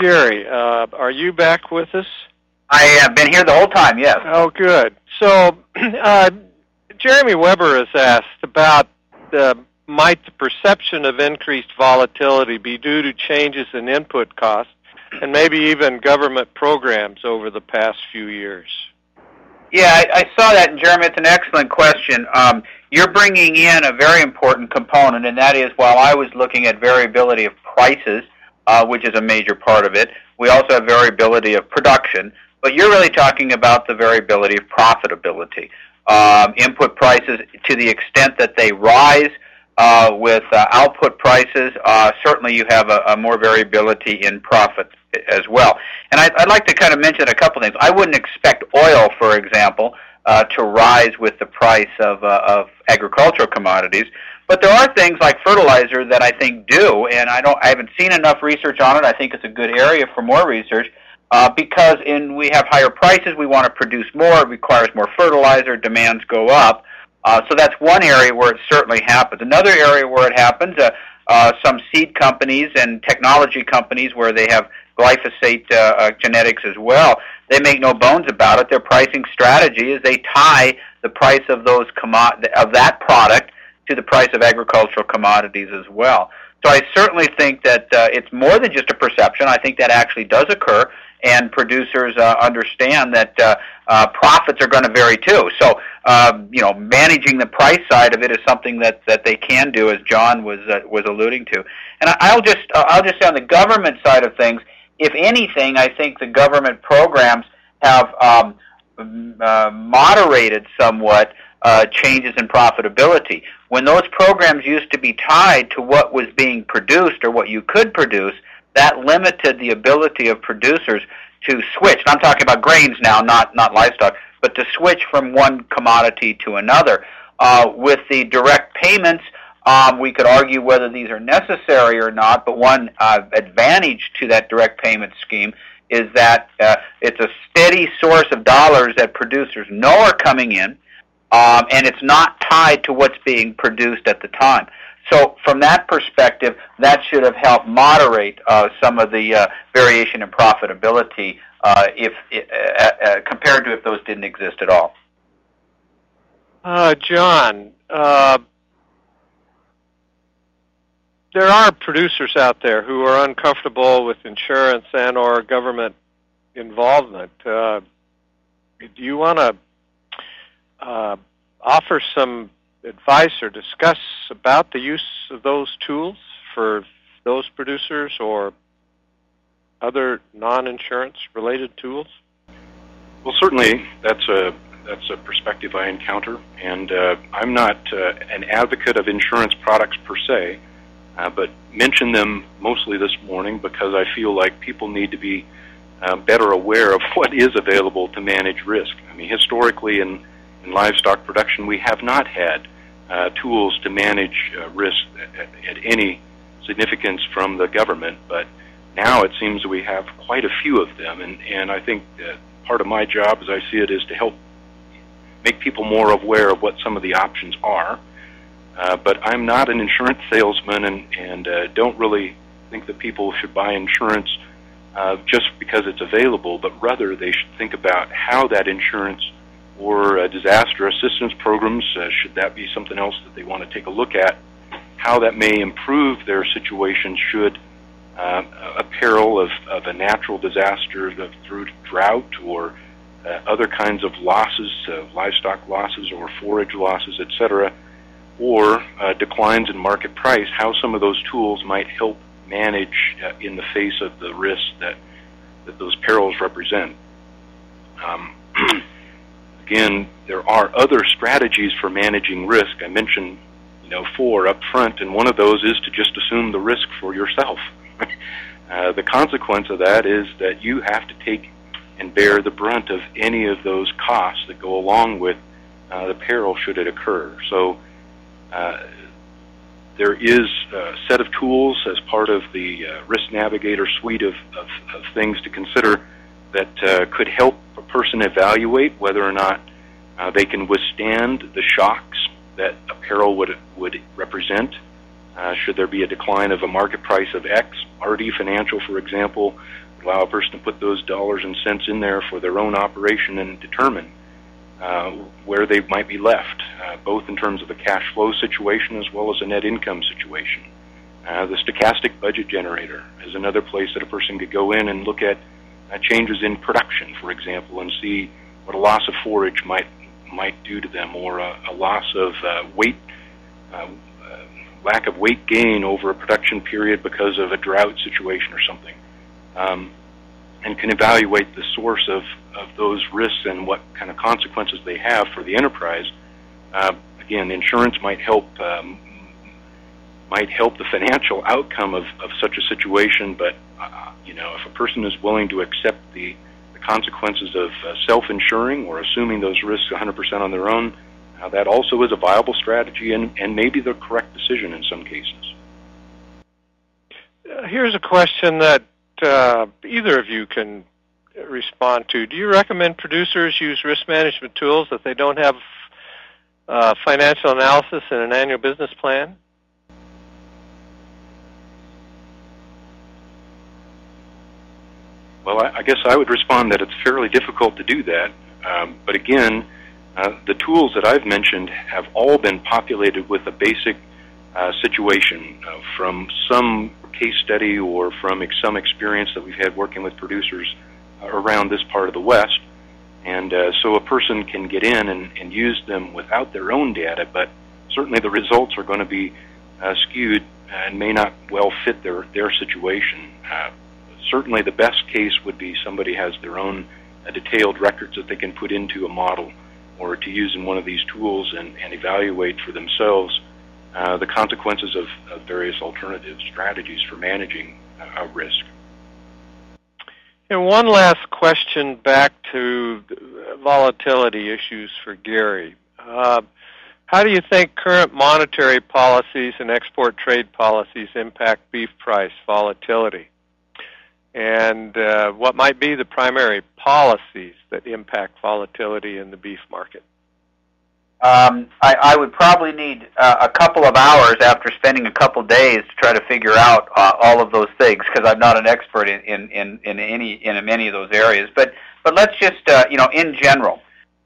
Jerry, are you back with us? I have been here the whole time, yes. Oh, good. So, Jeremy Weber has asked about might the perception of increased volatility be due to changes in input costs and maybe even government programs over the past few years? Yeah, I saw that, and Jeremy, it's an excellent question. You're bringing in a very important component, and that is while I was looking at variability of prices, which is a major part of it, we also have variability of production, but you're really talking about the variability of profitability. Input prices, to the extent that they rise with output prices, certainly you have a more variability in profit as well. And I'd like to kind of mention a couple things. I wouldn't expect oil, for example, to rise with the price of agricultural commodities, but there are things like fertilizer that I think do, and I haven't seen enough research on it. I think it's a good area for more research because we have higher prices, we want to produce more, it requires more fertilizer, demands go up. So that's one area where it certainly happens. Another area where it happens, some seed companies and technology companies where they have glyphosate genetics as well, they make no bones about it. Their pricing strategy is they tie the price of that product to the price of agricultural commodities as well. So I certainly think that it's more than just a perception. I think that actually does occur, and producers understand that profits are going to vary too. So, managing the price side of it is something that they can do, as John was alluding to. And I'll just say on the government side of things, if anything, I think the government programs have moderated somewhat changes in profitability. When those programs used to be tied to what was being produced or what you could produce, that limited the ability of producers to switch. And I'm talking about grains now, not livestock, but to switch from one commodity to another. With the direct payments, we could argue whether these are necessary or not, but one advantage to that direct payment scheme is that it's a steady source of dollars that producers know are coming in, and it's not tied to what's being produced at the time. So from that perspective, that should have helped moderate some of the variation in profitability compared to if those didn't exist at all. John, there are producers out there who are uncomfortable with insurance and or government involvement. Do you want to offer some advice or discuss about the use of those tools for those producers or other non-insurance related tools? Well, certainly that's a perspective I encounter, and I'm not an advocate of insurance products per se, but mention them mostly this morning because I feel like people need to be better aware of what is available to manage risk. I mean, historically in livestock production, we have not had tools to manage risk at any significance from the government, but now it seems we have quite a few of them, and I think that part of my job, as I see it, is to help make people more aware of what some of the options are. But I'm not an insurance salesman and don't really think that people should buy insurance just because it's available, but rather they should think about how that insurance or disaster assistance programs, should that be something else that they want to take a look at, how that may improve their situation should a peril of a natural disaster through drought or other kinds of losses, livestock losses or forage losses, etc., or declines in market price, how some of those tools might help manage in the face of the risks that those perils represent. Again, there are other strategies for managing risk. I mentioned, 4 up front, and one of those is to just assume the risk for yourself. The consequence of that is that you have to take and bear the brunt of any of those costs that go along with the peril should it occur. So there is a set of tools as part of the Risk Navigator suite of things to consider that could help a person evaluate whether or not they can withstand the shocks that a peril would represent. Should there be a decline of a market price of X, RD Financial, for example, allow a person to put those dollars and cents in there for their own operation and determine where they might be left, both in terms of a cash flow situation as well as a net income situation. The stochastic budget generator is another place that a person could go in and look at changes in production, for example, and see what a loss of forage might do to them, or a loss of weight, lack of weight gain over a production period because of a drought situation or something, and can evaluate the source of those risks and what kind of consequences they have for the enterprise. Again, insurance might help the financial outcome of such a situation, but if a person is willing to accept the consequences of self-insuring or assuming those risks 100% on their own, that also is a viable strategy and maybe the correct decision in some cases. Here's a question that either of you can respond to. Do you recommend producers use risk management tools if they don't have financial analysis in an annual business plan? Well, I guess I would respond that it's fairly difficult to do that. But again, the tools that I've mentioned have all been populated with a basic situation from some case study or from some experience that we've had working with producers around this part of the West. And so a person can get in and use them without their own data, but certainly the results are going to be skewed and may not well fit their situation. Certainly the best case would be somebody has their own detailed records that they can put into a model or to use in one of these tools and evaluate for themselves the consequences of various alternative strategies for managing risk. And one last question back to volatility issues for Gary. How do you think current monetary policies and export trade policies impact beef price volatility? And what might be the primary policies that impact volatility in the beef market? I would probably need a couple of hours after spending a couple of days to try to figure out all of those things, because I'm not an expert in many of those areas. But let's just in general,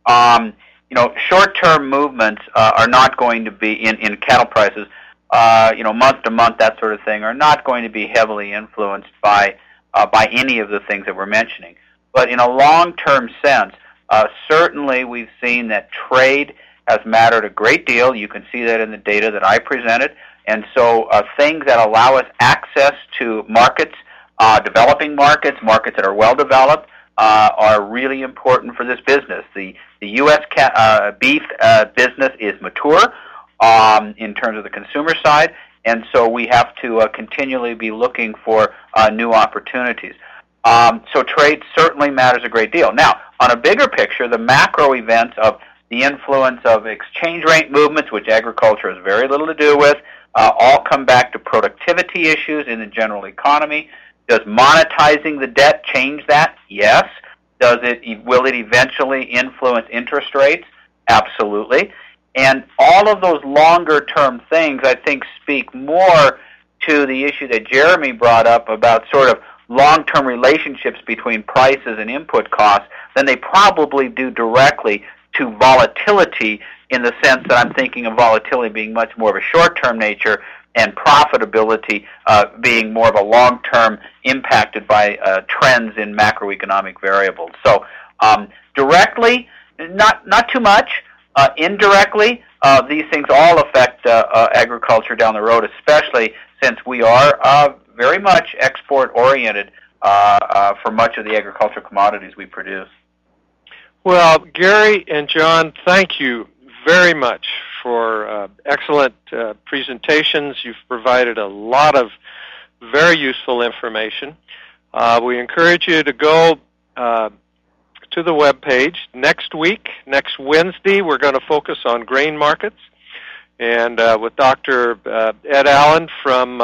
short-term movements are not going to be in cattle prices, month to month, that sort of thing, are not going to be heavily influenced by any of the things that we're mentioning. But in a long-term sense, certainly we've seen that trade has mattered a great deal. You can see that in the data that I presented. And so things that allow us access to markets, developing markets that are well-developed, are really important for this business. The U.S. beef business is mature in terms of the consumer side, and so we have to continually be looking for new opportunities. So trade certainly matters a great deal. Now, on a bigger picture, the macro events of the influence of exchange rate movements, which agriculture has very little to do with, all come back to productivity issues in the general economy. Does monetizing the debt change that? Yes. Will it eventually influence interest rates? Absolutely. And all of those longer-term things, I think, speak more to the issue that Jeremy brought up about sort of long-term relationships between prices and input costs than they probably do directly to volatility, in the sense that I'm thinking of volatility being much more of a short-term nature and profitability being more of a long-term impacted by trends in macroeconomic variables. So directly, not too much. Indirectly, these things all affect agriculture down the road, especially since we are very much export-oriented for much of the agricultural commodities we produce. Well, Gary and John, thank you very much for excellent presentations. You've provided a lot of very useful information. We encourage you to go to the webpage. Next Wednesday, we're going to focus on grain markets, and with Dr. Ed Allen from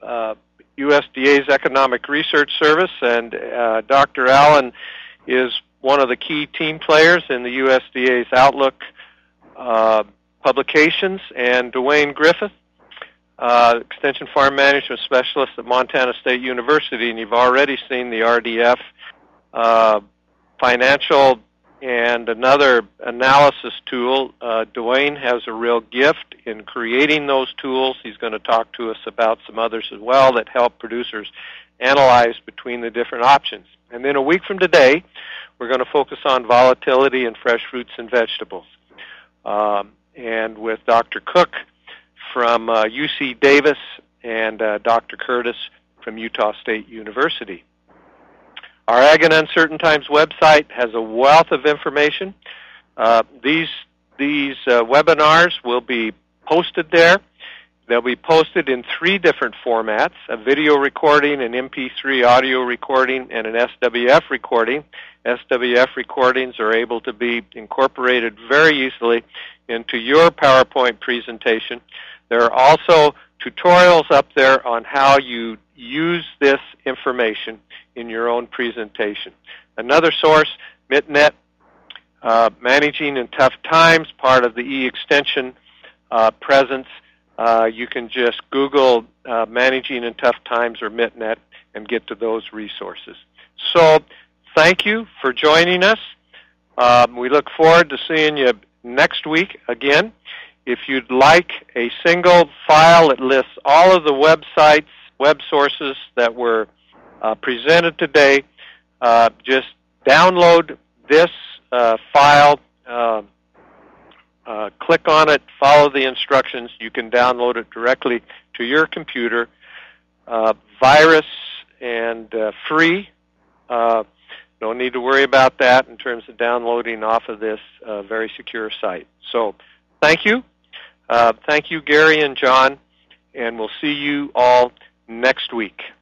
USDA's Economic Research Service, and Dr. Allen is one of the key team players in the USDA's Outlook publications, and Dwayne Griffith Extension Farm Management Specialist at Montana State University, and you've already seen the RDF financial and another analysis tool. Dwayne has a real gift in creating those tools. He's going to talk to us about some others as well that help producers analyze between the different options. And then a week from today, we're going to focus on volatility in fresh fruits and vegetables. And with Dr. Cook from UC Davis and Dr. Curtis from Utah State University. Our Ag in Uncertain Times website has a wealth of information. These webinars will be posted there. They'll be posted in 3 different formats: a video recording, an MP3 audio recording, and an SWF recording. SWF recordings are able to be incorporated very easily into your PowerPoint presentation. There are also tutorials up there on how you use this information in your own presentation. Another source, MITNet, Managing in Tough Times, part of the eXtension presence. You can just Google Managing in Tough Times or MITNet and get to those resources. So thank you for joining us. We look forward to seeing you next week again. If you'd like a single file that lists all of the websites, web sources that were presented today, just download this file, click on it, follow the instructions. You can download it directly to your computer, virus and free. Don't need to worry about that in terms of downloading off of this very secure site. So thank you. Thank you, Gary and John, and we'll see you all next week.